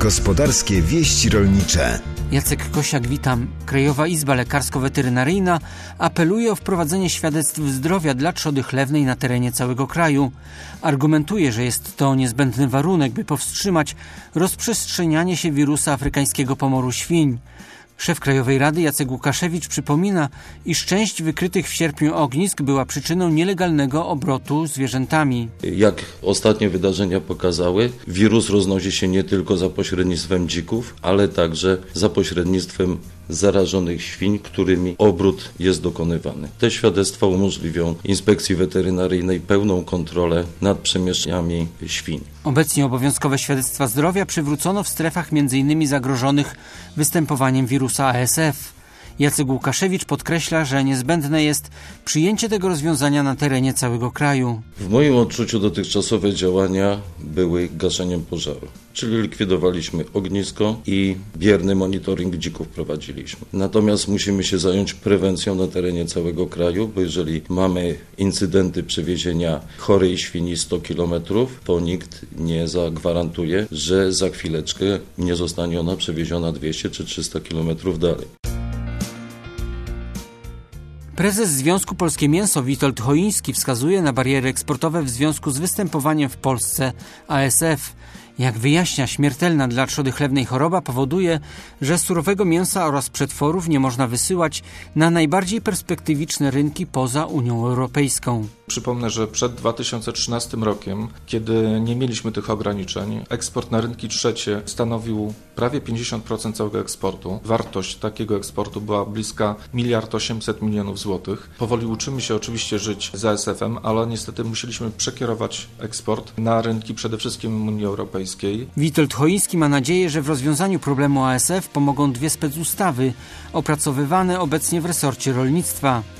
Gospodarskie wieści rolnicze. Jacek Kosiak, witam. Krajowa Izba Lekarsko-Weterynaryjna apeluje o wprowadzenie świadectw zdrowia dla trzody chlewnej na terenie całego kraju. Argumentuje, że jest to niezbędny warunek, by powstrzymać rozprzestrzenianie się wirusa afrykańskiego pomoru świń. Szef Krajowej Rady Jacek Łukaszewicz przypomina, iż część wykrytych w sierpniu ognisk była przyczyną nielegalnego obrotu zwierzętami. Jak ostatnie wydarzenia pokazały, wirus roznosi się nie tylko za pośrednictwem dzików, ale także za pośrednictwem zarażonych świń, którymi obrót jest dokonywany. Te świadectwa umożliwią Inspekcji Weterynaryjnej pełną kontrolę nad przemieszczeniami świń. Obecnie obowiązkowe świadectwa zdrowia przywrócono w strefach m.in. zagrożonych występowaniem wirusa ASF. Jacek Łukaszewicz podkreśla, że niezbędne jest przyjęcie tego rozwiązania na terenie całego kraju. W moim odczuciu dotychczasowe działania były gaszeniem pożaru, czyli likwidowaliśmy ognisko i bierny monitoring dzików prowadziliśmy. Natomiast musimy się zająć prewencją na terenie całego kraju, bo jeżeli mamy incydenty przewiezienia chorej świni 100 km, to nikt nie zagwarantuje, że za chwileczkę nie zostanie ona przewieziona 200 czy 300 km dalej. Prezes Związku Polskie Mięso Witold Choiński wskazuje na bariery eksportowe w związku z występowaniem w Polsce ASF. Jak wyjaśnia, śmiertelna dla trzody chlewnej choroba powoduje, że surowego mięsa oraz przetworów nie można wysyłać na najbardziej perspektywiczne rynki poza Unią Europejską. Przypomnę, że przed 2013 rokiem, kiedy nie mieliśmy tych ograniczeń, eksport na rynki trzecie stanowił prawie 50% całego eksportu. Wartość takiego eksportu była bliska 1,8 mld złotych. Powoli uczymy się oczywiście żyć z ASF-em, ale niestety musieliśmy przekierować eksport na rynki przede wszystkim Unii Europejskiej. Witold Choiński ma nadzieję, że w rozwiązaniu problemu ASF pomogą dwie specustawy opracowywane obecnie w resorcie rolnictwa.